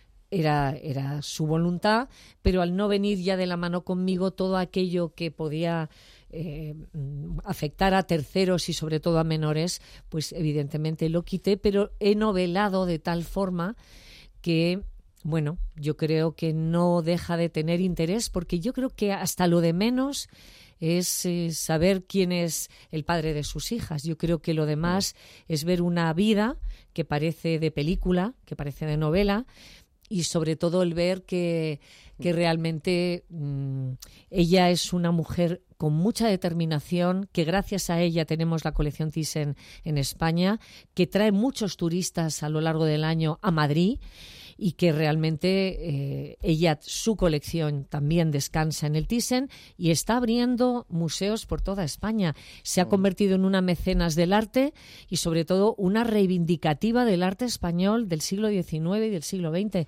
era su voluntad, pero al no venir ya de la mano conmigo, todo aquello que podía afectar a terceros y sobre todo a menores, pues evidentemente lo quité, pero he novelado de tal forma que, bueno, yo creo que no deja de tener interés, porque yo creo que hasta lo de menos es saber quién es el padre de sus hijas. Yo creo que lo demás es ver una vida que parece de película, que parece de novela, y sobre todo el ver que realmente ella es una mujer con mucha determinación, que gracias a ella tenemos la colección Thyssen en España, que trae muchos turistas a lo largo del año a Madrid, y que realmente su colección también descansa en el Thyssen y está abriendo museos por toda España. Se ha convertido en una mecenas del arte y sobre todo una reivindicativa del arte español del siglo XIX y del siglo XX.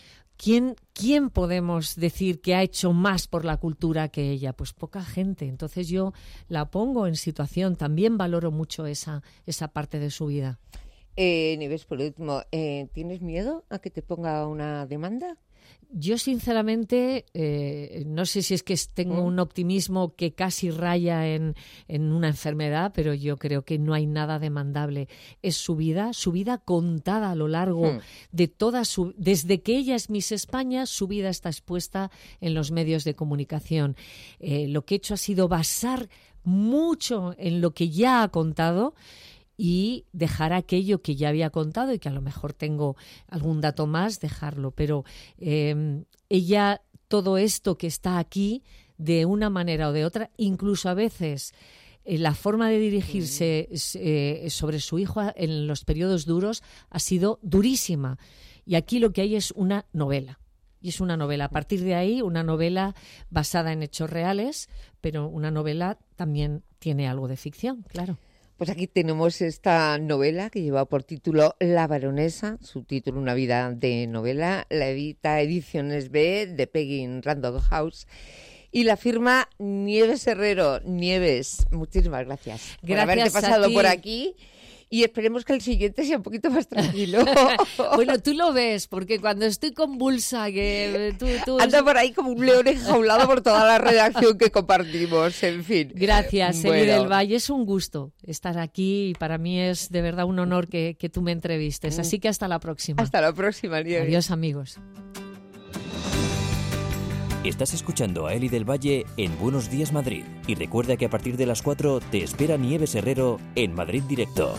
¿Quién podemos decir que ha hecho más por la cultura que ella? Pues poca gente. Entonces yo la pongo en situación, también valoro mucho esa parte de su vida. Nieves, por último, ¿tienes miedo a que te ponga una demanda? Yo, sinceramente, no sé si es que tengo un optimismo que casi raya en una enfermedad, pero yo creo que no hay nada demandable. Es su vida contada a lo largo de toda desde que ella es Miss España, su vida está expuesta en los medios de comunicación. Lo que he hecho ha sido basar mucho en lo que ya ha contado y dejar aquello que ya había contado y que a lo mejor tengo algún dato más, dejarlo. Pero ella, todo esto que está aquí, de una manera o de otra, incluso a veces la forma de dirigirse sobre su hijo en los periodos duros ha sido durísima. Y aquí lo que hay es una novela. Y es una novela. A partir de ahí, una novela basada en hechos reales, pero una novela también tiene algo de ficción, claro. Pues aquí tenemos esta novela que lleva por título La baronesa, subtítulo Una vida de novela, la edita Ediciones B de Penguin Random House y la firma Nieves Herrero. Nieves, muchísimas gracias por haberte pasado por aquí. Y esperemos que el siguiente sea un poquito más tranquilo. Bueno, tú lo ves, porque cuando estoy convulsa, que tú anda por ahí como un león enjaulado por toda la redacción que compartimos, en fin. Gracias, Eli del Valle. Es un gusto estar aquí y para mí es de verdad un honor que tú me entrevistes. Así que hasta la próxima. Hasta la próxima, Nieves. Adiós, amigos. Estás escuchando a Eli del Valle en Buenos Días Madrid. Y recuerda que a partir de las 4 te espera Nieves Herrero en Madrid Directo.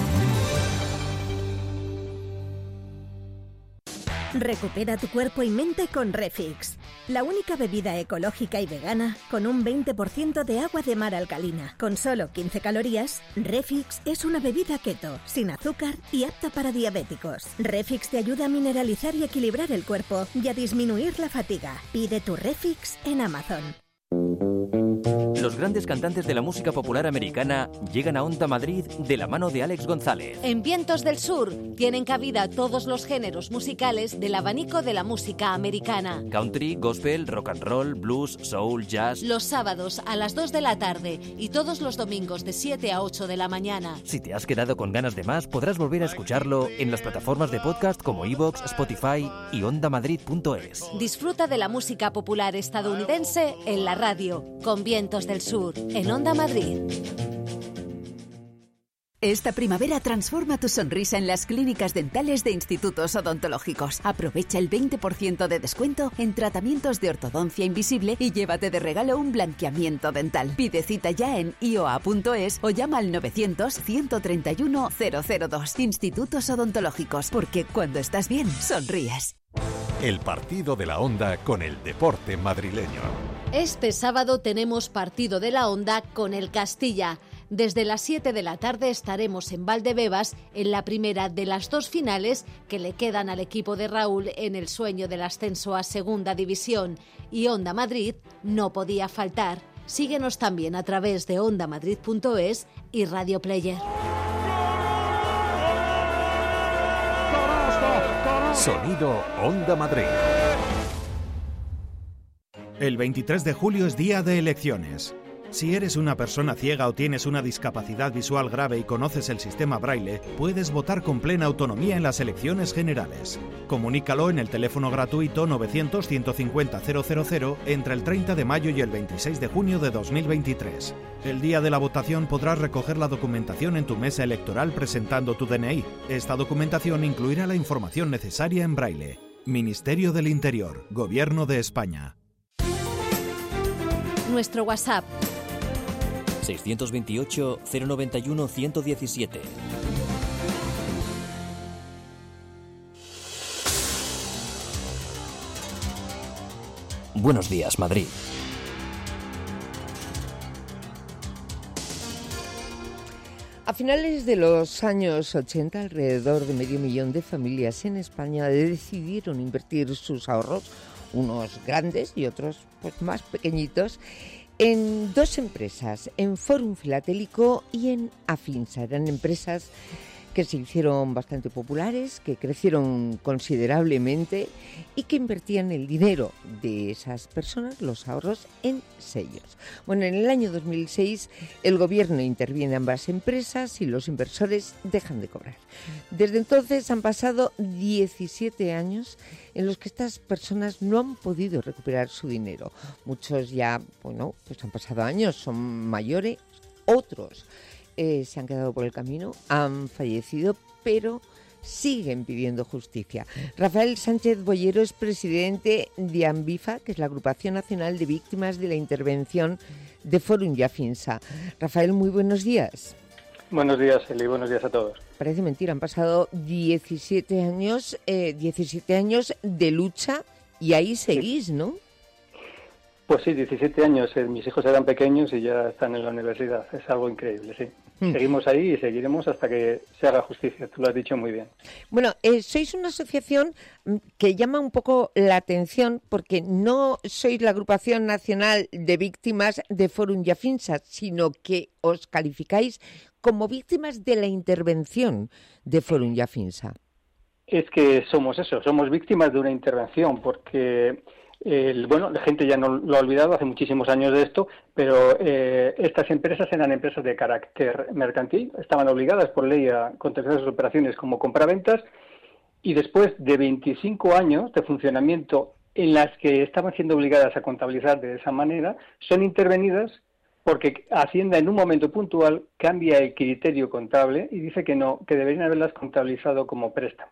Recupera tu cuerpo y mente con Refix, la única bebida ecológica y vegana con un 20% de agua de mar alcalina. Con solo 15 calorías, Refix es una bebida keto, sin azúcar y apta para diabéticos. Refix te ayuda a mineralizar y equilibrar el cuerpo y a disminuir la fatiga. Pide tu Refix en Amazon. Los grandes cantantes de la música popular americana llegan a Onda Madrid de la mano de Alex González. En Vientos del Sur tienen cabida todos los géneros musicales del abanico de la música americana. Country, gospel, rock and roll, blues, soul, jazz. Los sábados a las 2 de la tarde y todos los domingos de 7 a 8 de la mañana. Si te has quedado con ganas de más, podrás volver a escucharlo en las plataformas de podcast como iVoox, Spotify y ondamadrid.es. Disfruta de la música popular estadounidense en la radio, con Vientos del Sur, en Onda Madrid. Esta primavera transforma tu sonrisa en las clínicas dentales de Institutos Odontológicos. Aprovecha el 20% de descuento en tratamientos de ortodoncia invisible y llévate de regalo un blanqueamiento dental. Pide cita ya en ioa.es o llama al 900-131-002. Institutos Odontológicos, porque cuando estás bien, sonríes. El partido de la Onda con el deporte madrileño. Este sábado tenemos partido de la Onda con el Castilla. Desde las 7 de la tarde estaremos en Valdebebas en la primera de las 2 finales que le quedan al equipo de Raúl en el sueño del ascenso a Segunda División. Y Onda Madrid no podía faltar. Síguenos también a través de ondamadrid.es y Radio Player. Sonido Onda Madrid. El 23 de julio es día de elecciones. Si eres una persona ciega o tienes una discapacidad visual grave y conoces el sistema Braille, puedes votar con plena autonomía en las elecciones generales. Comunícalo en el teléfono gratuito 900-150-000 entre el 30 de mayo y el 26 de junio de 2023. El día de la votación podrás recoger la documentación en tu mesa electoral presentando tu DNI. Esta documentación incluirá la información necesaria en Braille. Ministerio del Interior, Gobierno de España. Nuestro WhatsApp 628-091-117. Buenos días, Madrid. A finales de los años 80, alrededor de 500.000 de familias en España decidieron invertir sus ahorros, unos grandes y otros pues más pequeñitos, en 2 empresas, en Forum Filatélico y en Afinsa. Eran empresas que se hicieron bastante populares, que crecieron considerablemente y que invertían el dinero de esas personas, los ahorros, en sellos. Bueno, en el año 2006 el gobierno interviene en ambas empresas y los inversores dejan de cobrar. Desde entonces han pasado 17 años en los que estas personas no han podido recuperar su dinero. Muchos ya, bueno, pues han pasado años, son mayores, otros se han quedado por el camino, han fallecido, pero siguen pidiendo justicia. Rafael Sánchez Boyero es presidente de ANVIFA, que es la Agrupación Nacional de Víctimas de la Intervención de Forum y Afinsa. Rafael, muy buenos días. Buenos días, Eli, buenos días a todos. Parece mentira, han pasado 17 años de lucha y ahí seguís, ¿no? Pues sí, 17 años. Mis hijos eran pequeños y ya están en la universidad. Es algo increíble, sí. Seguimos ahí y seguiremos hasta que se haga justicia. Tú lo has dicho muy bien. Bueno, sois una asociación que llama un poco la atención porque no sois la Agrupación Nacional de Víctimas de Forum y Afinsa, sino que os calificáis como víctimas de la intervención de Forum y Afinsa. Es que somos eso, somos víctimas de una intervención porque... la gente ya no lo ha olvidado, hace muchísimos años de esto, pero estas empresas eran empresas de carácter mercantil, estaban obligadas por ley a contemplar sus operaciones como compraventas y después de 25 años de funcionamiento en las que estaban siendo obligadas a contabilizar de esa manera, son intervenidas porque Hacienda en un momento puntual cambia el criterio contable y dice que no, que deberían haberlas contabilizado como préstamos.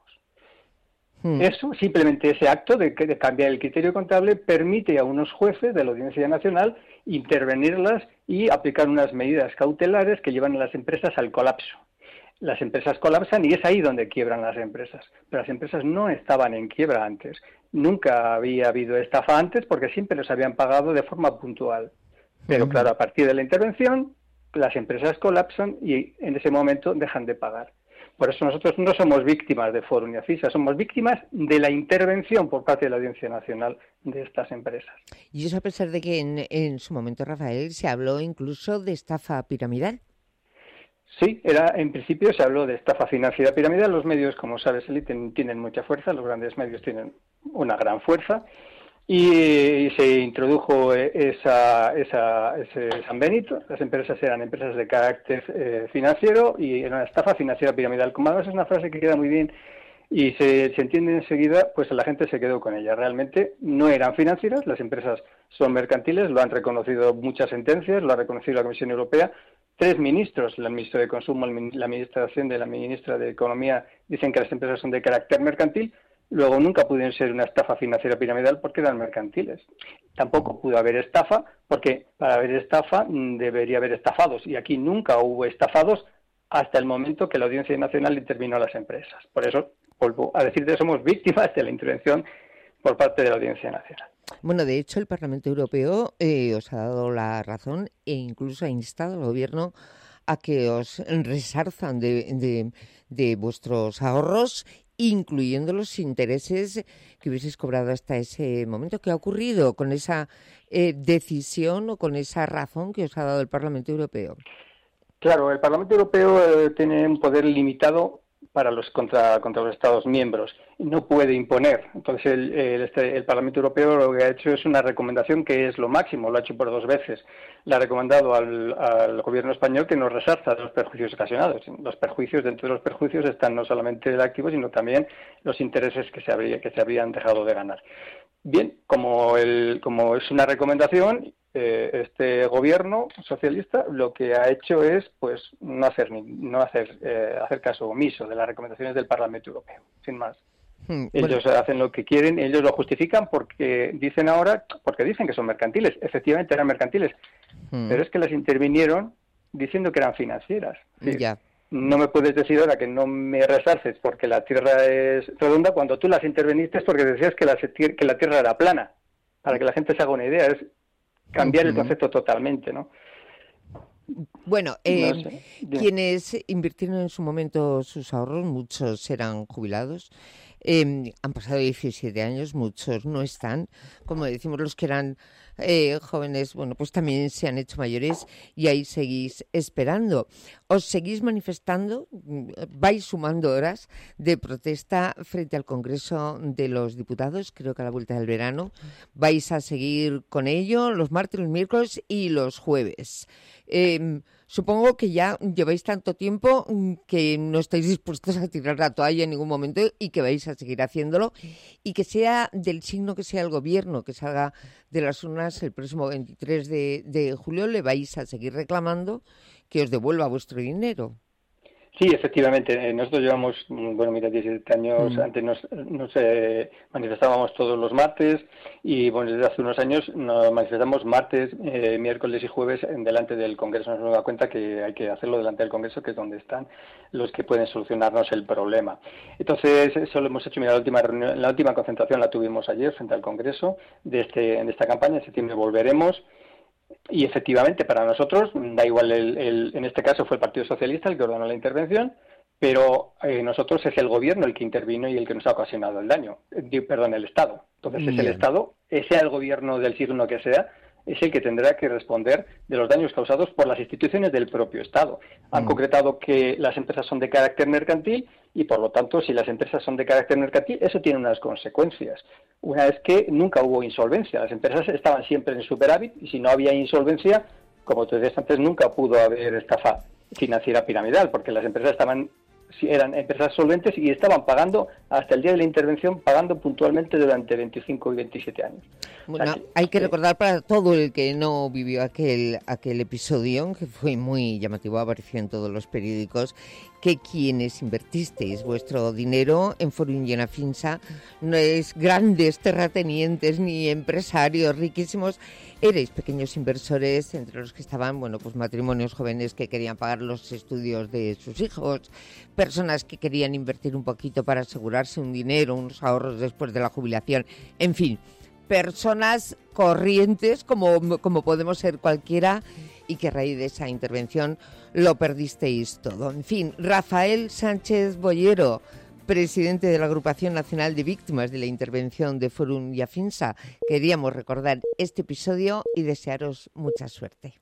Eso, simplemente ese acto de cambiar el criterio contable permite a unos jueces de la Audiencia Nacional intervenirlas y aplicar unas medidas cautelares que llevan a las empresas al colapso. Las empresas colapsan y es ahí donde quiebran las empresas. Pero las empresas no estaban en quiebra antes. Nunca había habido estafa antes porque siempre los habían pagado de forma puntual. Pero claro, a partir de la intervención, las empresas colapsan y en ese momento dejan de pagar. Por eso nosotros no somos víctimas de Forum y Afinsa, somos víctimas de la intervención por parte de la Audiencia Nacional de estas empresas. Y eso a pesar de que en su momento, Rafael, se habló incluso de estafa piramidal. Sí, en principio se habló de estafa financiera piramidal. Los medios, como sabes, Eli, tienen mucha fuerza, los grandes medios tienen una gran fuerza. Y se introdujo ese San Benito. Las empresas eran empresas de carácter financiero y era una estafa financiera piramidal. Como además es una frase que queda muy bien y se entiende enseguida, pues la gente se quedó con ella. Realmente no eran financieras, las empresas son mercantiles, lo han reconocido muchas sentencias, lo ha reconocido la Comisión Europea, 3 ministros, el ministro de Consumo, la ministra de Hacienda y la ministra de Economía, dicen que las empresas son de carácter mercantil. Luego nunca pudieron ser una estafa financiera piramidal porque eran mercantiles. Tampoco pudo haber estafa porque para haber estafa debería haber estafados. Y aquí nunca hubo estafados hasta el momento que la Audiencia Nacional intervino a las empresas. Por eso, vuelvo a decir que somos víctimas de la intervención por parte de la Audiencia Nacional. Bueno, de hecho, el Parlamento Europeo os ha dado la razón e incluso ha instado al Gobierno a que os resarzan de vuestros ahorros, incluyendo los intereses que hubieseis cobrado hasta ese momento. ¿Qué ha ocurrido con esa decisión o con esa razón que os ha dado el Parlamento Europeo? Claro, el Parlamento Europeo tiene un poder limitado para contra los Estados miembros. No puede imponer. Entonces, el Parlamento Europeo lo que ha hecho es una recomendación que es lo máximo, lo ha hecho por 2 veces. Le ha recomendado al gobierno español que nos resarza de los perjuicios ocasionados. Los perjuicios, dentro de los perjuicios están no solamente el activo, sino también los intereses que se habrían dejado de ganar. Bien, como es una recomendación, este gobierno socialista lo que ha hecho es pues no hacer caso omiso de las recomendaciones del Parlamento Europeo, sin más. Ellos hacen lo que quieren, ellos lo justifican porque dicen que son mercantiles. Efectivamente eran mercantiles, pero es que las intervinieron diciendo que eran financieras. Sí. Ya. No me puedes decir ahora que no me resarces porque la Tierra es redonda cuando tú las interveniste porque decías que la Tierra era plana. Para que la gente se haga una idea, es cambiar el concepto totalmente, ¿no? Bueno, quienes invirtieron en su momento sus ahorros, muchos eran jubilados, han pasado 17 años, muchos no están, como decimos, los que eran jóvenes, bueno, pues también se han hecho mayores y ahí seguís esperando. ¿Os seguís manifestando? ¿Vais sumando horas de protesta frente al Congreso de los Diputados? Creo que a la vuelta del verano vais a seguir con ello los martes, los miércoles y los jueves. Supongo que ya lleváis tanto tiempo que no estáis dispuestos a tirar la toalla en ningún momento y que vais a seguir haciéndolo y que sea del signo que sea el gobierno que salga de las urnas el próximo 23 de julio, le vais a seguir reclamando que os devuelva vuestro dinero. Sí, efectivamente. Nosotros llevamos, 17 años. Antes nos manifestábamos todos los martes y desde hace unos años nos manifestamos martes, miércoles y jueves delante del Congreso. Nos da cuenta que hay que hacerlo delante del Congreso, que es donde están los que pueden solucionarnos el problema. Entonces, eso lo hemos hecho. Mira, la última concentración la tuvimos ayer frente al Congreso de esta campaña. En septiembre volveremos. Y efectivamente, para nosotros, da igual, en este caso fue el Partido Socialista el que ordenó la intervención, pero nosotros es el Gobierno el que intervino y el que nos ha ocasionado el daño, el Estado. Entonces es el Estado, sea el Gobierno del signo que sea, es el que tendrá que responder de los daños causados por las instituciones del propio Estado. Han concretado que las empresas son de carácter mercantil y, por lo tanto, si las empresas son de carácter mercantil, eso tiene unas consecuencias. Una es que nunca hubo insolvencia. Las empresas estaban siempre en superávit y si no había insolvencia, como te decías antes, nunca pudo haber estafa financiera piramidal, porque las empresas eran empresas solventes y estaban pagando hasta el día de la intervención, pagando puntualmente durante 25 y 27 años. Bueno, hay que recordar para todo el que no vivió aquel episodio, que fue muy llamativo, apareció en todos los periódicos, que quienes invertisteis vuestro dinero en Forum y en Afinsa no es grandes terratenientes ni empresarios riquísimos, erais pequeños inversores entre los que estaban, matrimonios jóvenes que querían pagar los estudios de sus hijos, personas que querían invertir un poquito para asegurarse un dinero, unos ahorros después de la jubilación, en fin, personas corrientes como podemos ser cualquiera y que a raíz de esa intervención lo perdisteis todo. En fin, Rafael Sánchez Boyero, presidente de la Agrupación Nacional de Víctimas de la Intervención de Forum y Afinsa, queríamos recordar este episodio y desearos mucha suerte.